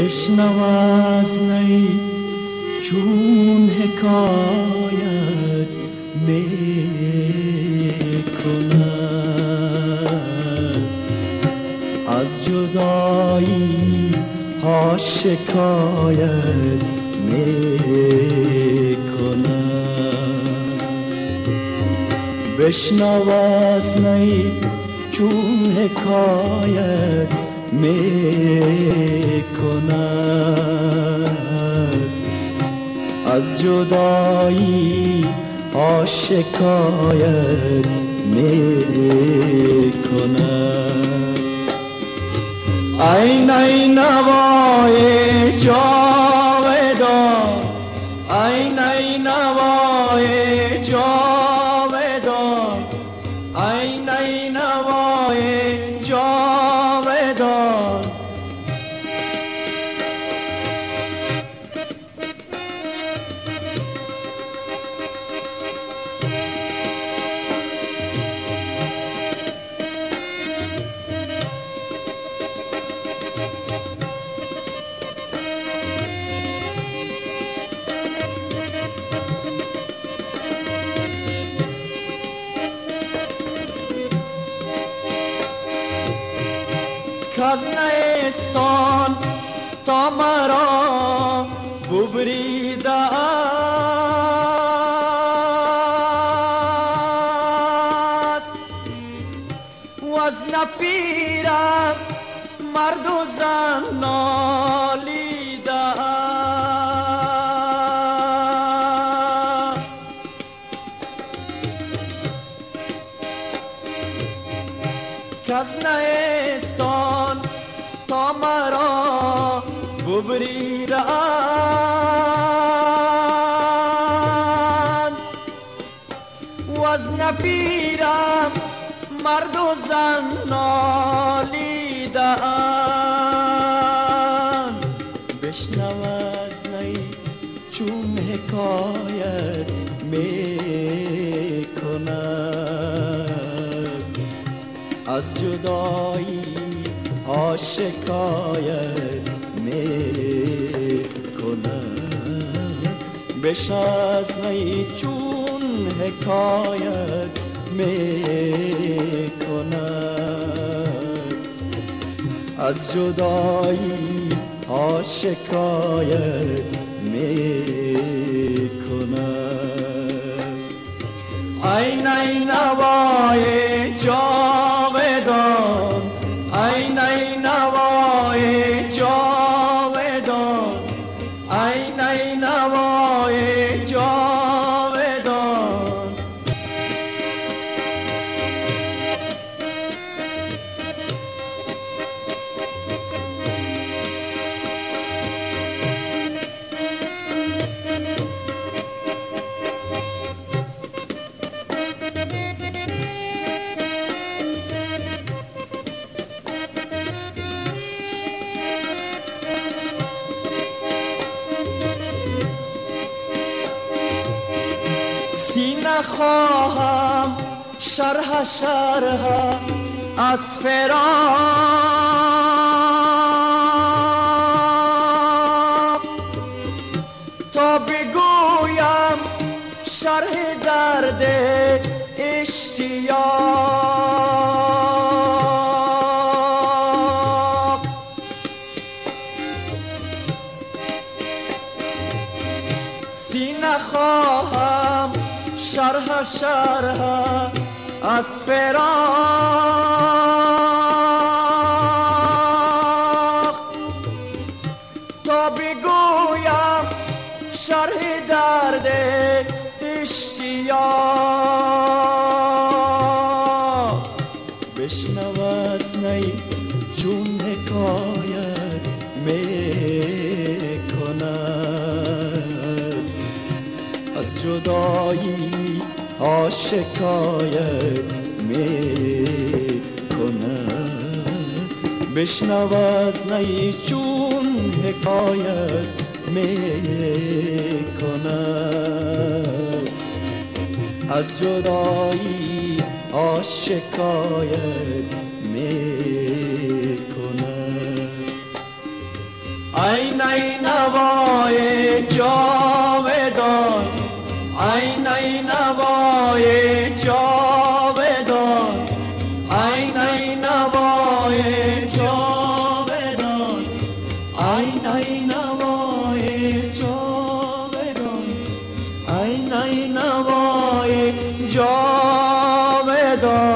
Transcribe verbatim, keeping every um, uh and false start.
بشنو از نی چون حکایت می کند، از جدایی ها شکایت می کند. بشنو از نی چون حکایت می کند، از جدایی ها شکایت می کند. ای نی نوای جاودان، ای نی نوای جاودان، ای نی نوای جاودان. کز نیستان تا مرا ببریده است، و از نفیرم مرد و زن نالیده است. کز نیستان تا مرا ببریدند، و از نفیرم مرد و زن نالیدند. بشنو از نی چون حکایت می کند، از جدایی ها شکایت می کند. بشنو از نی چون حکایت می کند، از جدایی ها شکایت می کند. ای نی نوای جاودان، ای نی نوای جاودان، ای نی نوای جاودان. سینه خواهم شرح شرح از فراق، تا بگویم شرح درد اشتیاق. سینه خواهم شرح شرح از فراق، تا بگویم شرح درد اشتیاق. بشنو از نی چون حکایت می کند، از جدایی ها شکایت می کند. بشنو از نی چون حکایت می کند، از جدایی ها شکایت می کند. ای نی نوای جاودان، ای نی نوای جاودان، ای نی نوای جاودان، ای نی نوای جاودان، ای نی نوای جاودان.